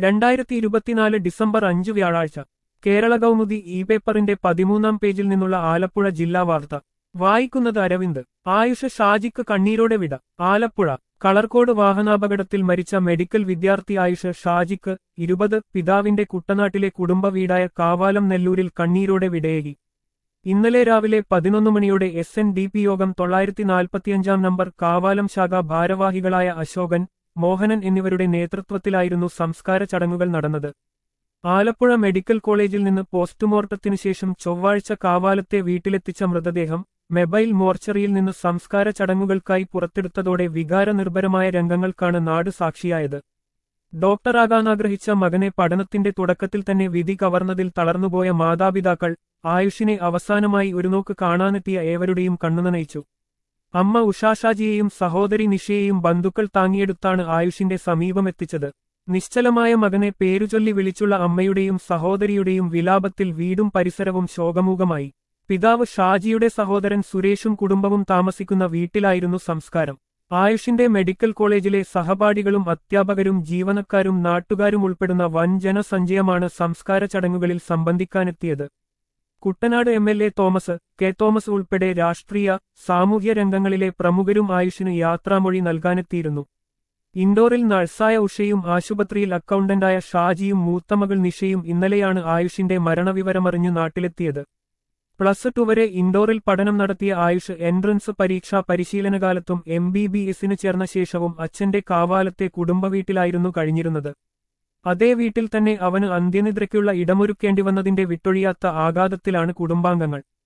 2024 December 5 വ്യാഴാഴ്ച കേരള കൗമുദി പേപ്പറിന്റെ 13-ാം പേജിൽ നിന്നുള്ള ആലപ്പുഴ ജില്ലാ വാർത്ത വായിക്കുന്നത് അരവിന്ദ്. ആയുഷ് ഷാജിക്ക് കണ്ണീരോടെ വിട. ആലപ്പുഴ കളർക്കോട് വാഹനാപകടത്തിൽ മരിച്ച മെഡിക്കൽ വിദ്യാർത്ഥി ആയുഷ് ഷാജിക്ക് 20 പിതാവിന്റെ കുട്ടനാട്ടിലെ കുടുംബ വീടായ കാവാലം നെല്ലൂരിൽ കണ്ണീരോടെ വിടയേകി. ഇന്നലെ രാവിലെ 11 മണിയോടെ SNDP യോഗം 945 നമ്പർ കാവാലം ശാഖ ഭാരവാഹികളായ അശോകൻ, മോഹനൻ എന്നിവരുടെ നേതൃത്വത്തിലായിരുന്നു സംസ്കാര ചടങ്ങുകൾ നടന്നത്. ആലപ്പുഴ മെഡിക്കൽ കോളേജിൽ നിന്ന് പോസ്റ്റ്മോർട്ടത്തിനു ശേഷം ചൊവ്വാഴ്ച കാവാലത്തെ വീട്ടിലെത്തിച്ച മൃതദേഹം മൊബൈൽ മോർച്ചറിയിൽ നിന്ന് സംസ്കാര ചടങ്ങുകൾക്കായി പുറത്തെടുത്തതോടെ വികാരനിർഭരമായ രംഗങ്ങൾക്കാണ് നാട് സാക്ഷിയായത്. ഡോക്ടറാകാനാഗ്രഹിച്ച മകനെ പഠനത്തിന്റെ തുടക്കത്തിൽ തന്നെ വിധി കവർന്നതിൽ തളർന്നുപോയ മാതാപിതാക്കൾ ആയുഷിനെ അവസാനമായി ഒരു നോക്ക് കാണാനെത്തിയ ഏവരുടെയും കണ്ണുനനയിച്ചു. അമ്മ ഉഷാഷാജിയെയും സഹോദരി നിഷയെയും ബന്ധുക്കൾ താങ്ങിയെടുത്താണ് ആയുഷിന്റെ സമീപമെത്തിച്ചത്. നിശ്ചലമായ മകനെ പേരുചൊല്ലി വിളിച്ചുള്ള അമ്മയുടെയും സഹോദരിയുടെയും വിലാപത്തിൽ വീടും പരിസരവും ശോകമൂകമായി. പിതാവ് ഷാജിയുടെ സഹോദരൻ സുരേഷും കുടുംബവും താമസിക്കുന്ന വീട്ടിലായിരുന്നു സംസ്കാരം. ആയുഷിന്റെ മെഡിക്കൽ കോളേജിലെ സഹപാഠികളും അധ്യാപകരും ജീവനക്കാരും നാട്ടുകാരും ഉൾപ്പെടുന്ന വൻ ജനസഞ്ചയമാണ് സംസ്കാര ചടങ്ങുകളിൽ സംബന്ധിക്കാനെത്തിയത്. കുട്ടനാട് MLA കെ തോമസ് ഉൾപ്പെടെ രാഷ്ട്രീയ, സാമൂഹ്യ രംഗങ്ങളിലെ പ്രമുഖരും ആയുഷിന് യാത്രാമൊഴി നൽകാനെത്തിയിരുന്നു. ഇൻഡോറിൽ നഴ്സായ ഉഷയും ആശുപത്രിയിൽ അക്കൗണ്ടന്റായ ഷാജിയും മൂത്തമകൾ നിഷയും ഇന്നലെയാണ് ആയുഷിന്റെ മരണവിവരമറിഞ്ഞു നാട്ടിലെത്തിയത്. +2 വരെ ഇൻഡോറിൽ പഠനം നടത്തിയ ആയുഷ് എൻട്രൻസ് പരീക്ഷാ പരിശീലനകാലത്തും MBBSന് ചേർന്ന ശേഷവും അച്ഛന്റെ കാവാലത്തെ കുടുംബവീട്ടിലായിരുന്നു കഴിഞ്ഞിരുന്നത്. അതേ വീട്ടിൽ തന്നെ അവന് അന്ത്യനിദ്രയ്ക്കുള്ള ഇടമൊരുക്കേണ്ടിവന്നതിന്റെ വിട്ടൊഴിയാത്ത ആഘാതത്തിലാണ് കുടുംബാംഗങ്ങൾ.